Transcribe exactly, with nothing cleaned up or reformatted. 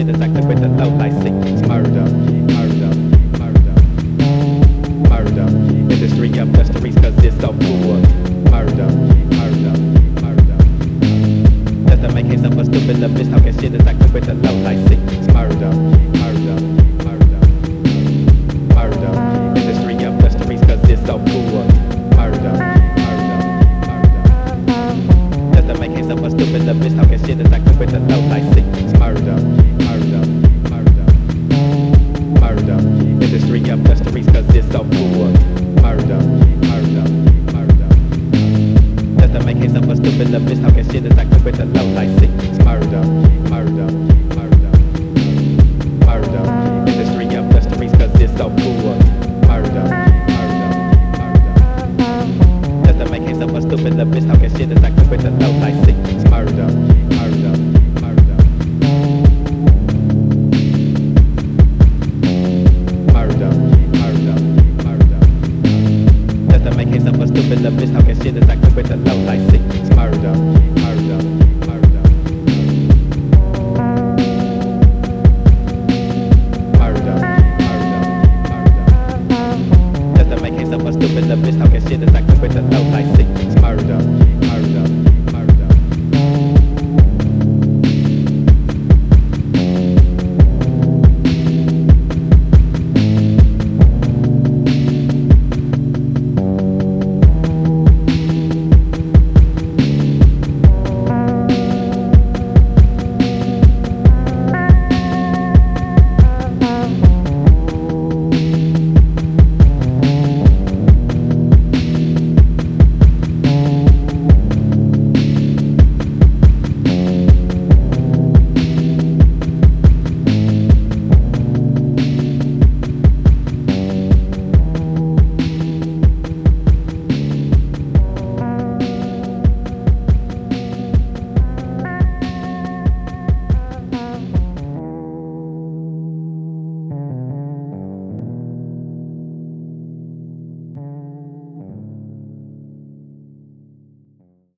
shit is acting with the low like sick. Murder, murder, murder, murder. Industry of mysteries cause it's so cool. Murder, murder, murder. Just to make case of a stupid bitch talking shit is acting with the low like sick.